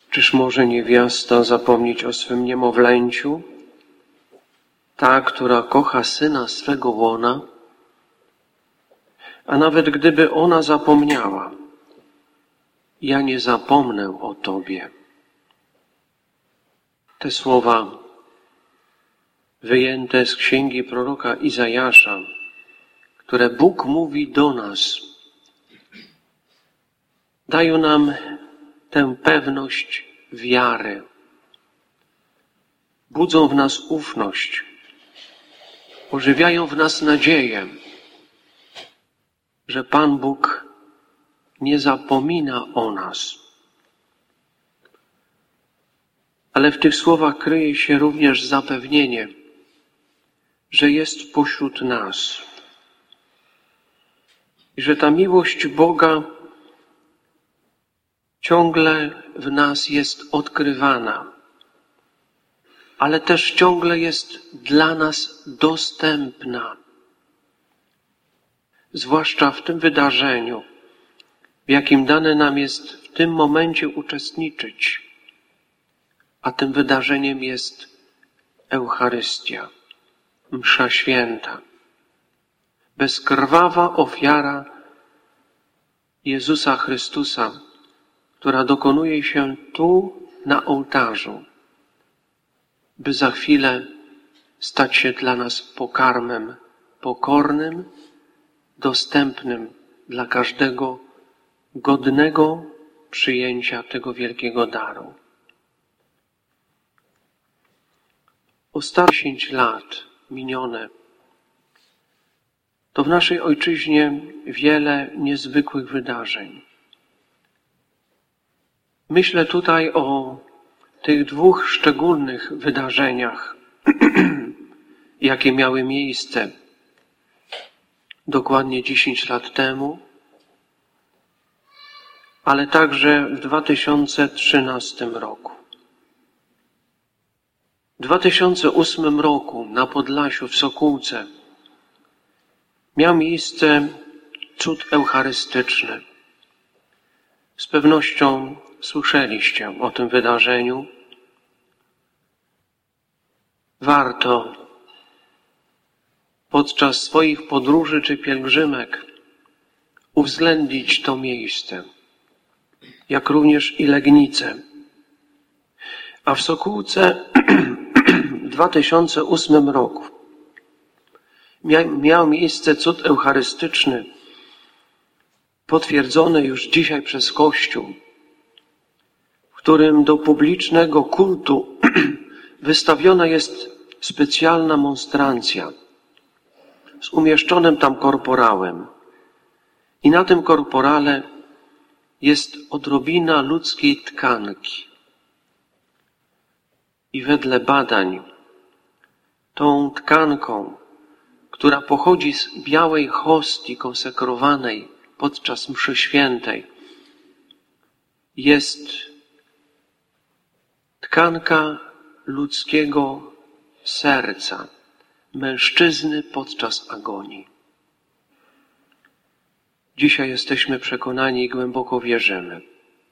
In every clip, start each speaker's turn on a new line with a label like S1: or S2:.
S1: Czyż może niewiasta zapomnieć o swym niemowlęciu? Ta, która kocha syna swego łona? A nawet gdyby ona zapomniała, ja nie zapomnę o Tobie. Te słowa wyjęte z księgi proroka Izajasza, które Bóg mówi do nas, dają nam tę pewność wiary. Budzą w nas ufność, ożywiają w nas nadzieję, że Pan Bóg nie zapomina o nas. Ale w tych słowach kryje się również zapewnienie, że jest pośród nas i że ta miłość Boga ciągle w nas jest odkrywana, ale też ciągle jest dla nas dostępna. Zwłaszcza w tym wydarzeniu, w jakim dane nam jest w tym momencie uczestniczyć, a tym wydarzeniem jest Eucharystia, msza święta, bezkrwawa ofiara Jezusa Chrystusa, która dokonuje się tu na ołtarzu, by za chwilę stać się dla nas pokarmem pokornym, dostępnym dla każdego godnego przyjęcia tego wielkiego daru. Ostatnie 10 lat minione to w naszej ojczyźnie wiele niezwykłych wydarzeń. Myślę tutaj o tych dwóch szczególnych wydarzeniach, jakie miały miejsce dokładnie 10 lat temu, ale także w 2013 roku. W 2008 roku na Podlasiu w Sokółce miał miejsce cud eucharystyczny. Z pewnością słyszeliście o tym wydarzeniu. Warto podczas swoich podróży czy pielgrzymek uwzględnić to miejsce, jak również i Legnicę. A w Sokółce w 2008 roku miał miejsce cud eucharystyczny, potwierdzony już dzisiaj przez Kościół, w którym do publicznego kultu wystawiona jest specjalna monstrancja z umieszczonym tam korporałem. I na tym korporale jest odrobina ludzkiej tkanki. I wedle badań tą tkanką, która pochodzi z białej hostii konsekrowanej podczas mszy świętej, jest tkanka ludzkiego serca, mężczyzny podczas agonii. Dzisiaj jesteśmy przekonani i głęboko wierzymy,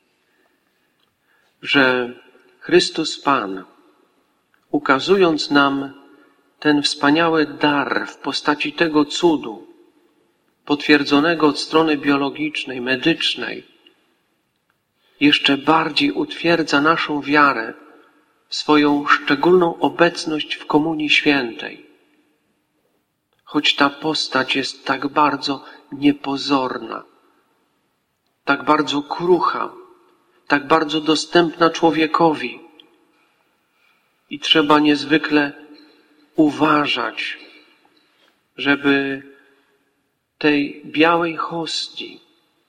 S1: że Chrystus Pan, ukazując nam ten wspaniały dar w postaci tego cudu, potwierdzonego od strony biologicznej, medycznej, jeszcze bardziej utwierdza naszą wiarę w swoją szczególną obecność w Komunii Świętej. Choć ta postać jest tak bardzo niepozorna, tak bardzo krucha, tak bardzo dostępna człowiekowi. I trzeba niezwykle uważać, żeby tej białej hostii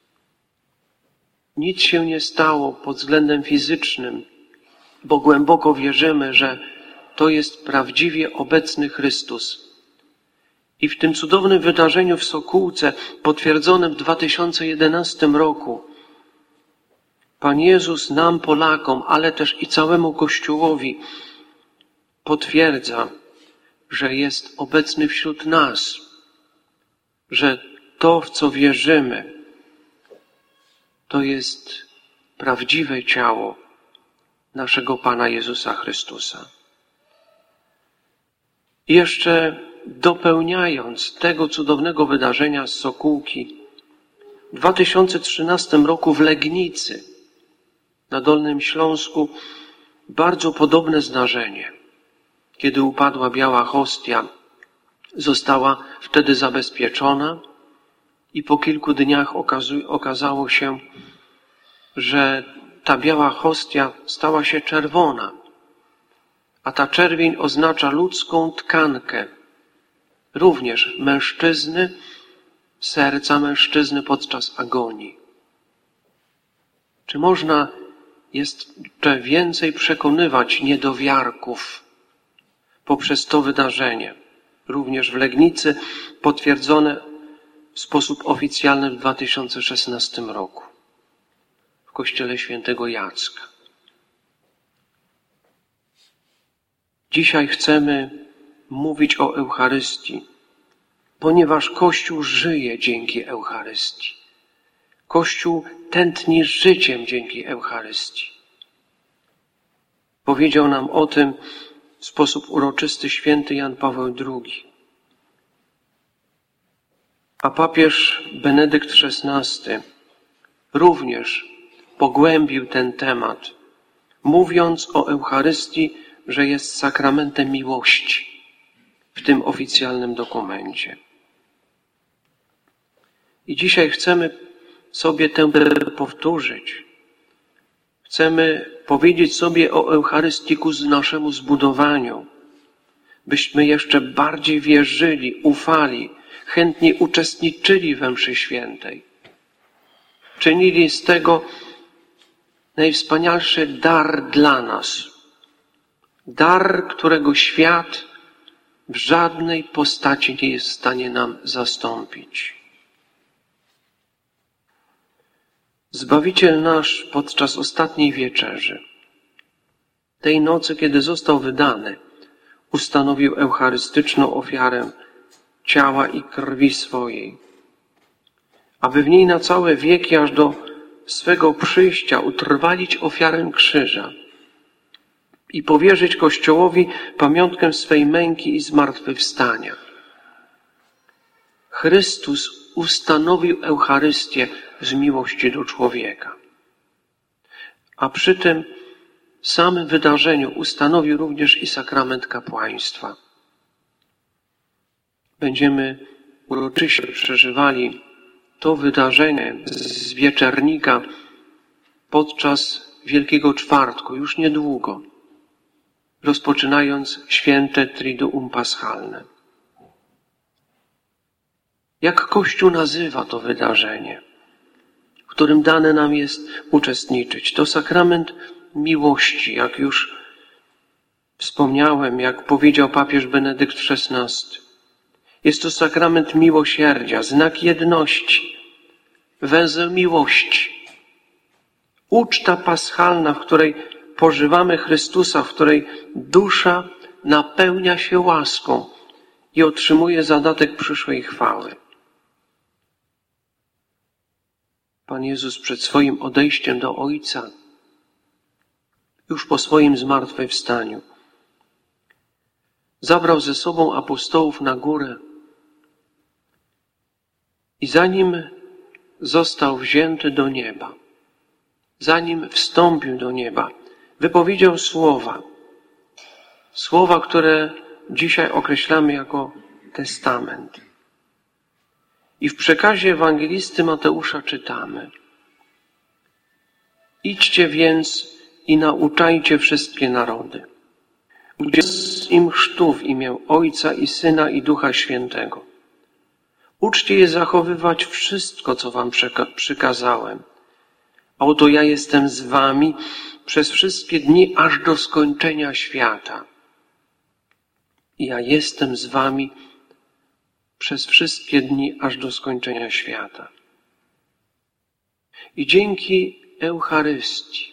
S1: nic się nie stało pod względem fizycznym, bo głęboko wierzymy, że to jest prawdziwie obecny Chrystus. I w tym cudownym wydarzeniu w Sokółce, potwierdzonym w 2011 roku, Pan Jezus nam, Polakom, ale też i całemu Kościołowi potwierdza, że jest obecny wśród nas, że to, w co wierzymy, to jest prawdziwe ciało naszego Pana Jezusa Chrystusa. I jeszcze dopełniając tego cudownego wydarzenia z Sokółki, w 2013 roku w Legnicy na Dolnym Śląsku bardzo podobne zdarzenie. Kiedy upadła biała hostia, została wtedy zabezpieczona i po kilku dniach okazało się, że ta biała hostia stała się czerwona, a ta czerwień oznacza ludzką tkankę, również mężczyzny, serca mężczyzny podczas agonii. Czy można jeszcze więcej przekonywać niedowiarków poprzez to wydarzenie? Również w Legnicy potwierdzone w sposób oficjalny w 2016 roku w kościele świętego Jacka. Dzisiaj chcemy mówić o Eucharystii, ponieważ Kościół żyje dzięki Eucharystii. Kościół tętni życiem dzięki Eucharystii. Powiedział nam o tym w sposób uroczysty święty Jan Paweł II. A papież Benedykt XVI również pogłębił ten temat, mówiąc o Eucharystii, że jest sakramentem miłości w tym oficjalnym dokumencie. I dzisiaj chcemy sobie tę powtórzyć. Chcemy powiedzieć sobie o Eucharystii ku naszemu zbudowaniu, byśmy jeszcze bardziej wierzyli, ufali, chętnie uczestniczyli we mszy świętej. Czynili z tego najwspanialszy dar dla nas. Dar, którego świat w żadnej postaci nie jest w stanie nam zastąpić. Zbawiciel nasz podczas ostatniej wieczerzy, tej nocy, kiedy został wydany, ustanowił eucharystyczną ofiarę ciała i krwi swojej, aby w niej na całe wieki, aż do swego przyjścia, utrwalić ofiarę krzyża i powierzyć Kościołowi pamiątkę swej męki i zmartwychwstania. Chrystus ustanowił Eucharystię z miłości do człowieka. A przy tym samym wydarzeniu ustanowił również i sakrament kapłaństwa. Będziemy uroczyście przeżywali to wydarzenie z wieczernika podczas Wielkiego Czwartku, już niedługo, rozpoczynając święte Triduum Paschalne. Jak Kościół nazywa to wydarzenie, w którym dane nam jest uczestniczyć? To sakrament miłości, jak już wspomniałem, jak powiedział papież Benedykt XVI. Jest to sakrament miłosierdzia, znak jedności, węzeł miłości. Uczta paschalna, w której pożywamy Chrystusa, w której dusza napełnia się łaską i otrzymuje zadatek przyszłej chwały. Pan Jezus przed swoim odejściem do Ojca, już po swoim zmartwychwstaniu, zabrał ze sobą apostołów na górę i zanim został wzięty do nieba, zanim wstąpił do nieba, wypowiedział słowa, które dzisiaj określamy jako testament. I w przekazie ewangelisty Mateusza czytamy: idźcie więc i nauczajcie wszystkie narody, udzielając im chrztu w imię Ojca i Syna i Ducha Świętego. Uczcie je zachowywać wszystko, co wam przykazałem. A oto ja jestem z wami przez wszystkie dni, aż do skończenia świata. I ja jestem z wami przez wszystkie dni, aż do skończenia świata. I dzięki Eucharystii,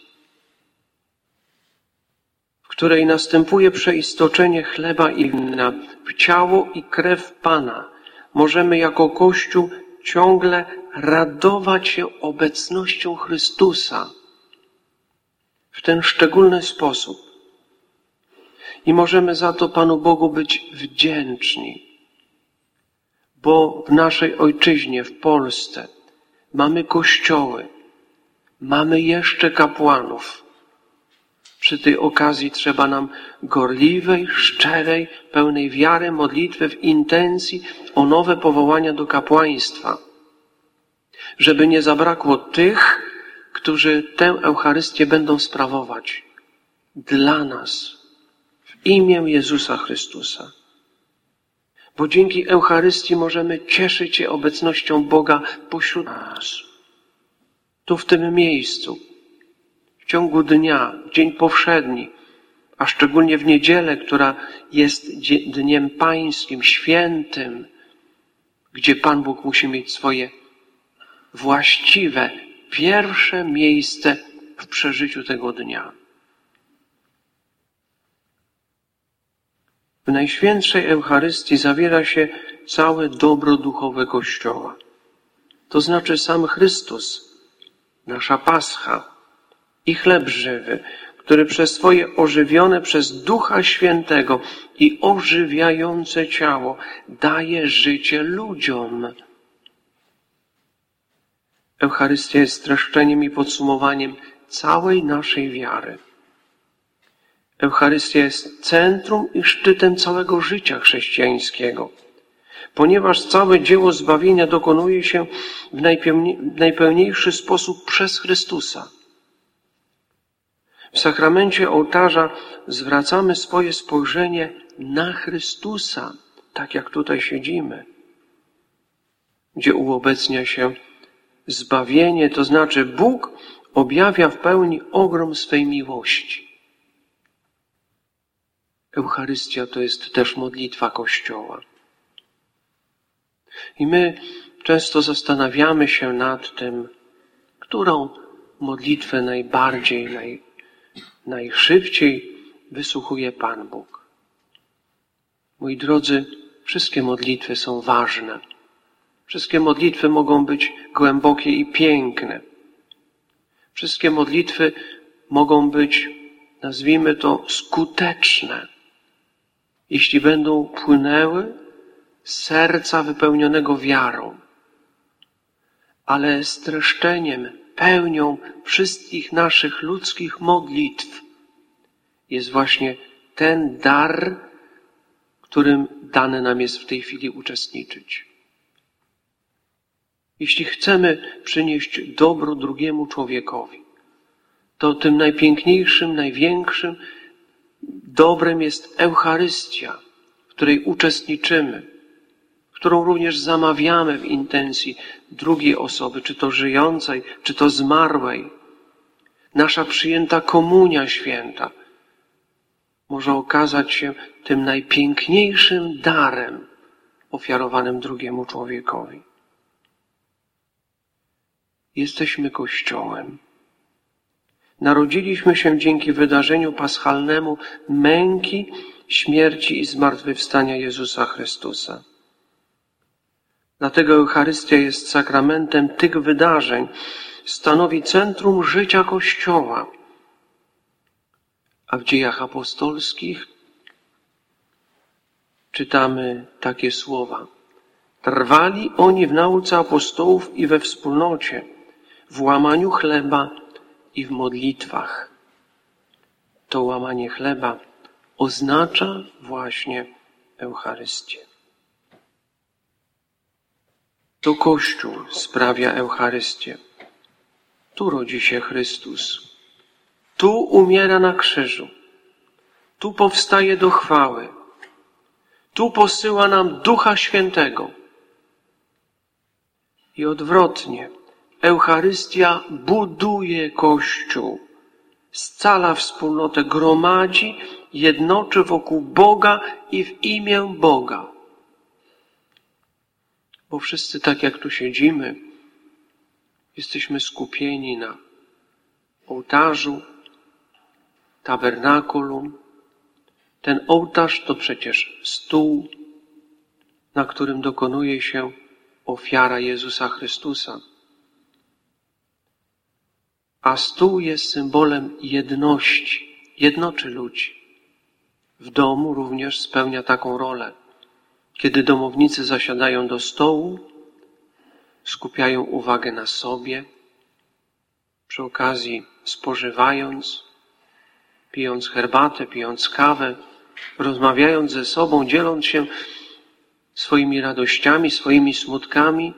S1: w której następuje przeistoczenie chleba i wina w ciało i krew Pana, możemy jako Kościół ciągle radować się obecnością Chrystusa w ten szczególny sposób. I możemy za to Panu Bogu być wdzięczni, bo w naszej ojczyźnie, w Polsce, mamy kościoły, mamy jeszcze kapłanów. Przy tej okazji trzeba nam gorliwej, szczerej, pełnej wiary modlitwy w intencji o nowe powołania do kapłaństwa. Żeby nie zabrakło tych, którzy tę Eucharystię będą sprawować dla nas, w imię Jezusa Chrystusa. Bo dzięki Eucharystii możemy cieszyć się obecnością Boga pośród nas. Tu w tym miejscu, w ciągu dnia, dzień powszedni, a szczególnie w niedzielę, która jest dniem pańskim, świętym, gdzie Pan Bóg musi mieć swoje właściwe, pierwsze miejsce w przeżyciu tego dnia. W Najświętszej Eucharystii zawiera się całe dobro duchowe Kościoła. To znaczy sam Chrystus, nasza Pascha i chleb żywy, który przez swoje ożywione przez Ducha Świętego i ożywiające ciało daje życie ludziom. Eucharystia jest streszczeniem i podsumowaniem całej naszej wiary. Eucharystia jest centrum i szczytem całego życia chrześcijańskiego, ponieważ całe dzieło zbawienia dokonuje się w najpełniejszy sposób przez Chrystusa. W sakramencie ołtarza zwracamy swoje spojrzenie na Chrystusa, tak jak tutaj siedzimy, gdzie uobecnia się zbawienie, to znaczy Bóg objawia w pełni ogrom swej miłości. Eucharystia to jest też modlitwa Kościoła. I my często zastanawiamy się nad tym, którą modlitwę najbardziej, najszybciej wysłuchuje Pan Bóg. Moi drodzy, wszystkie modlitwy są ważne. Wszystkie modlitwy mogą być głębokie i piękne. Wszystkie modlitwy mogą być, nazwijmy to, skuteczne, jeśli będą płynęły z serca wypełnionego wiarą. Ale streszczeniem, pełnią wszystkich naszych ludzkich modlitw jest właśnie ten dar, którym dane nam jest w tej chwili uczestniczyć. Jeśli chcemy przynieść dobro drugiemu człowiekowi, to tym najpiękniejszym, największym dobrem jest Eucharystia, w której uczestniczymy, którą również zamawiamy w intencji drugiej osoby, czy to żyjącej, czy to zmarłej. Nasza przyjęta komunia święta może okazać się tym najpiękniejszym darem ofiarowanym drugiemu człowiekowi. Jesteśmy Kościołem. Narodziliśmy się dzięki wydarzeniu paschalnemu męki, śmierci i zmartwychwstania Jezusa Chrystusa. Dlatego Eucharystia jest sakramentem tych wydarzeń, stanowi centrum życia Kościoła. A w Dziejach Apostolskich czytamy takie słowa. Trwali oni w nauce apostołów i we wspólnocie, w łamaniu chleba i w modlitwach. To łamanie chleba oznacza właśnie Eucharystię. To Kościół sprawia Eucharystię. Tu rodzi się Chrystus. Tu umiera na krzyżu. Tu powstaje do chwały. Tu posyła nam Ducha Świętego. I odwrotnie, Eucharystia buduje Kościół, scala wspólnotę, gromadzi, jednoczy wokół Boga i w imię Boga. Bo wszyscy, tak jak tu siedzimy, jesteśmy skupieni na ołtarzu, tabernakulum. Ten ołtarz to przecież stół, na którym dokonuje się ofiara Jezusa Chrystusa. A stół jest symbolem jedności, jednoczy ludzi. W domu również spełnia taką rolę. Kiedy domownicy zasiadają do stołu, skupiają uwagę na sobie, przy okazji spożywając, pijąc herbatę, pijąc kawę, rozmawiając ze sobą, dzieląc się swoimi radościami, swoimi smutkami.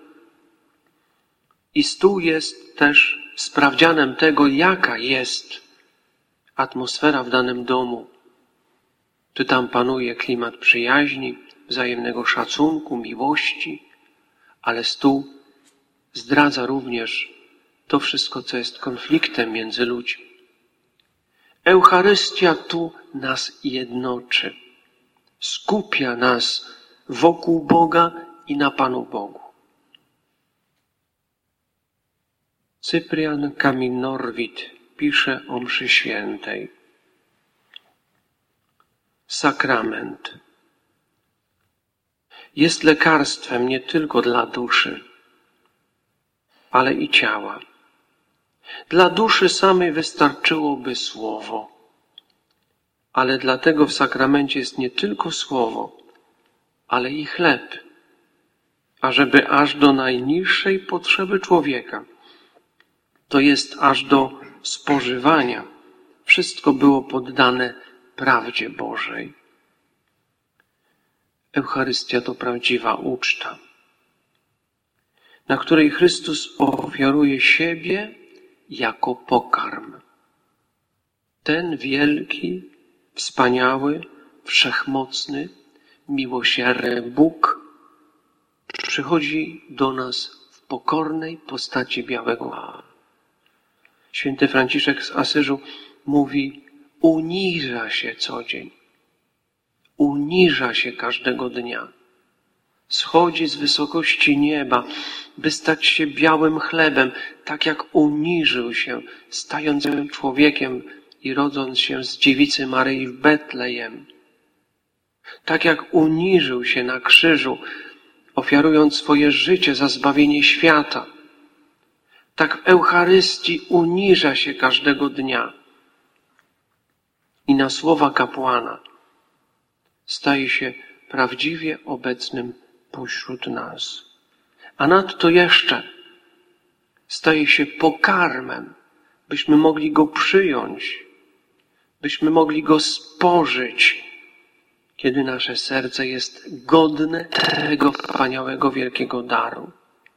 S1: I stół jest też sprawdzianem tego, jaka jest atmosfera w danym domu. Czy tam panuje klimat przyjaźni, wzajemnego szacunku, miłości, ale stół zdradza również to wszystko, co jest konfliktem między ludźmi. Eucharystia tu nas jednoczy, skupia nas wokół Boga i na Panu Bogu. Cyprian Kamil Norwid pisze o mszy świętej. Sakrament jest lekarstwem nie tylko dla duszy, ale i ciała. Dla duszy samej wystarczyłoby słowo, ale dlatego w sakramencie jest nie tylko słowo, ale i chleb, ażeby aż do najniższej potrzeby człowieka, to jest aż do spożywania, wszystko było poddane prawdzie Bożej. Eucharystia to prawdziwa uczta, na której Chrystus ofiaruje siebie jako pokarm. Ten wielki, wspaniały, wszechmocny, miłosierny Bóg przychodzi do nas w pokornej postaci białego mała. Święty Franciszek z Asyżu mówi, uniża się co dzień. Uniża się każdego dnia. Schodzi z wysokości nieba, by stać się białym chlebem, tak jak uniżył się, stając się człowiekiem i rodząc się z dziewicy Maryi w Betlejem. Tak jak uniżył się na krzyżu, ofiarując swoje życie za zbawienie świata. Tak w Eucharystii uniża się każdego dnia. I na słowa kapłana staje się prawdziwie obecnym pośród nas. A nadto jeszcze staje się pokarmem, byśmy mogli Go przyjąć, byśmy mogli Go spożyć, kiedy nasze serce jest godne tego wspaniałego, wielkiego daru.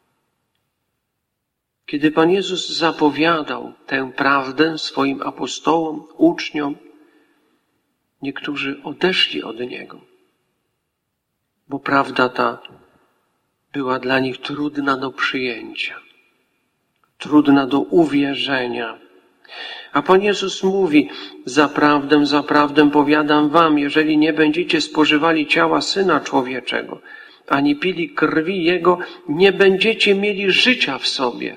S1: Kiedy Pan Jezus zapowiadał tę prawdę swoim apostołom, uczniom, niektórzy odeszli od Niego, bo prawda ta była dla nich trudna do przyjęcia, trudna do uwierzenia. A Pan Jezus mówi, zaprawdę powiadam wam, jeżeli nie będziecie spożywali ciała Syna Człowieczego, ani pili krwi Jego, nie będziecie mieli życia w sobie.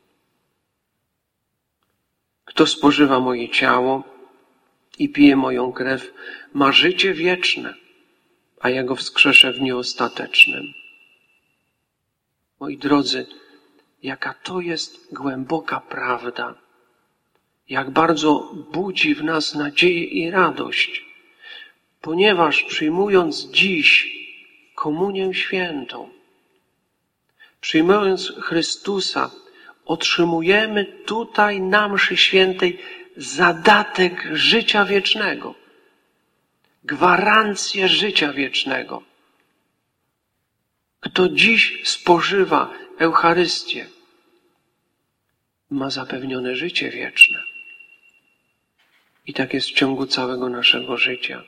S1: Kto spożywa moje ciało i pije moją krew, ma życie wieczne, a ja go wskrzeszę w dniu ostatecznym. Moi drodzy, jaka to jest głęboka prawda, jak bardzo budzi w nas nadzieję i radość, ponieważ przyjmując dziś Komunię Świętą, przyjmując Chrystusa, otrzymujemy tutaj na mszy świętej zadatek życia wiecznego, gwarancję życia wiecznego. Kto dziś spożywa Eucharystię, ma zapewnione życie wieczne. I tak jest w ciągu całego naszego życia.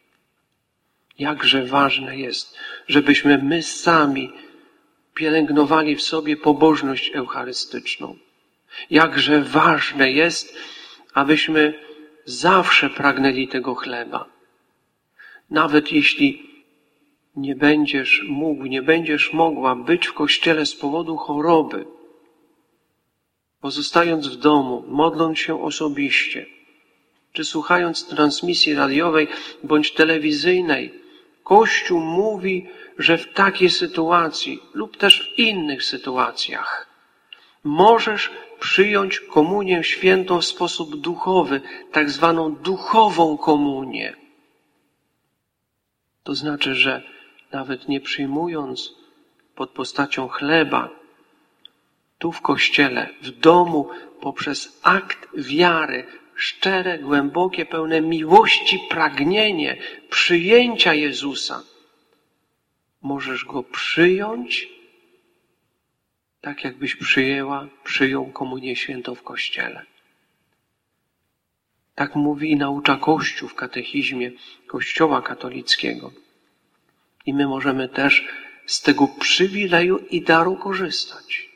S1: Jakże ważne jest, żebyśmy my sami pielęgnowali w sobie pobożność eucharystyczną. Jakże ważne jest, abyśmy zawsze pragnęli tego chleba. Nawet jeśli nie będziesz mógł, nie będziesz mogła być w kościele z powodu choroby, pozostając w domu, modląc się osobiście, czy słuchając transmisji radiowej bądź telewizyjnej, Kościół mówi, że w takiej sytuacji lub też w innych sytuacjach możesz przyjąć komunię świętą w sposób duchowy, tak zwaną duchową komunię. To znaczy, że nawet nie przyjmując pod postacią chleba, tu w kościele, w domu, poprzez akt wiary, szczere, głębokie, pełne miłości pragnienie przyjęcia Jezusa, możesz Go przyjąć, tak jakbyś przyjął komunię świętą w kościele. Tak mówi i naucza Kościół w katechizmie Kościoła katolickiego. I my możemy też z tego przywileju i daru korzystać.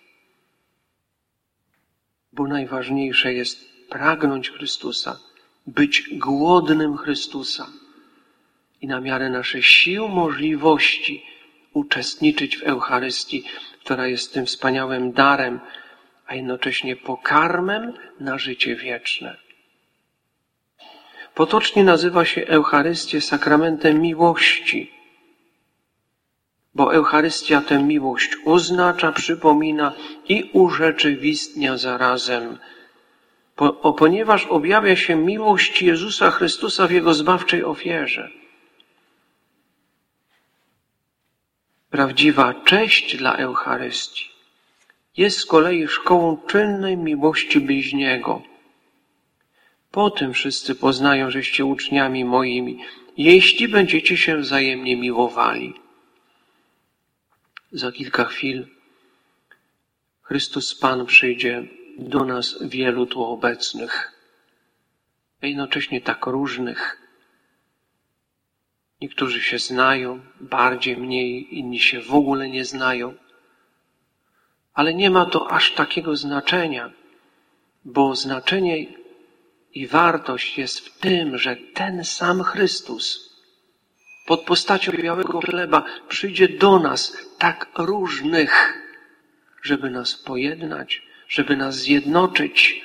S1: Bo najważniejsze jest pragnąć Chrystusa, być głodnym Chrystusa i na miarę naszych sił, możliwości uczestniczyć w Eucharystii, która jest tym wspaniałym darem, a jednocześnie pokarmem na życie wieczne. Potocznie nazywa się Eucharystię sakramentem miłości, bo Eucharystia tę miłość oznacza, przypomina i urzeczywistnia zarazem, ponieważ objawia się miłość Jezusa Chrystusa w Jego zbawczej ofierze. Prawdziwa cześć dla Eucharystii jest z kolei szkołą czynnej miłości bliźniego. Po tym wszyscy poznają, żeście uczniami moimi, jeśli będziecie się wzajemnie miłowali. Za kilka chwil Chrystus Pan przyjdzie do nas wielu tu obecnych, a jednocześnie tak różnych. Niektórzy się znają, bardziej, mniej, inni się w ogóle nie znają. Ale nie ma to aż takiego znaczenia, bo znaczenie i wartość jest w tym, że ten sam Chrystus pod postacią białego chleba przyjdzie do nas tak różnych, żeby nas pojednać, żeby nas zjednoczyć.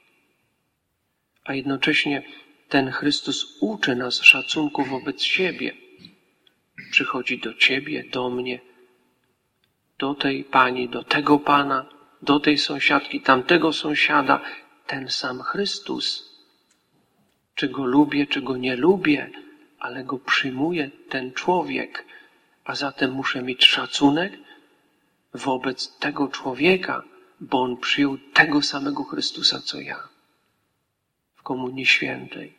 S1: A jednocześnie ten Chrystus uczy nas szacunku wobec siebie. Przychodzi do ciebie, do mnie, do tej pani, do tego pana, do tej sąsiadki, tamtego sąsiada. Ten sam Chrystus. Czy go lubię, czy go nie lubię, ale go przyjmuje ten człowiek. A zatem muszę mieć szacunek wobec tego człowieka, bo on przyjął tego samego Chrystusa, co ja. W Komunii Świętej.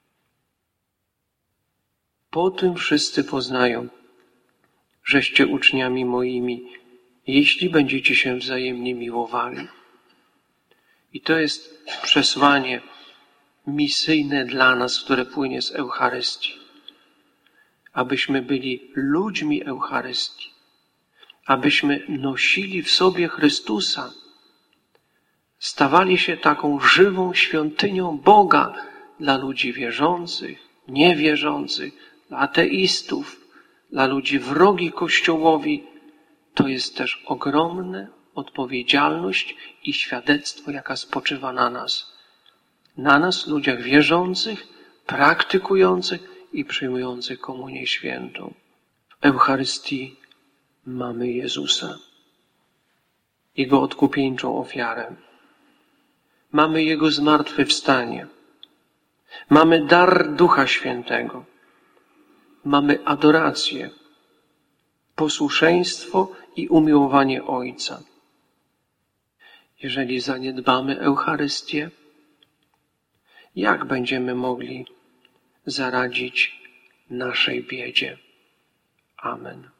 S1: Po tym wszyscy poznają, żeście uczniami moimi, jeśli będziecie się wzajemnie miłowali. I to jest przesłanie misyjne dla nas, które płynie z Eucharystii. Abyśmy byli ludźmi Eucharystii. Abyśmy nosili w sobie Chrystusa. Stawali się taką żywą świątynią Boga dla ludzi wierzących, niewierzących, dla ateistów, dla ludzi wrogi Kościołowi. To jest też ogromna odpowiedzialność i świadectwo, jaka spoczywa na nas. Na nas, ludziach wierzących, praktykujących i przyjmujących Komunię Świętą. W Eucharystii mamy Jezusa, Jego odkupieńczą ofiarę. Mamy Jego zmartwychwstanie. Mamy dar Ducha Świętego. Mamy adorację, posłuszeństwo i umiłowanie Ojca. Jeżeli zaniedbamy Eucharystię, jak będziemy mogli zaradzić naszej biedzie? Amen.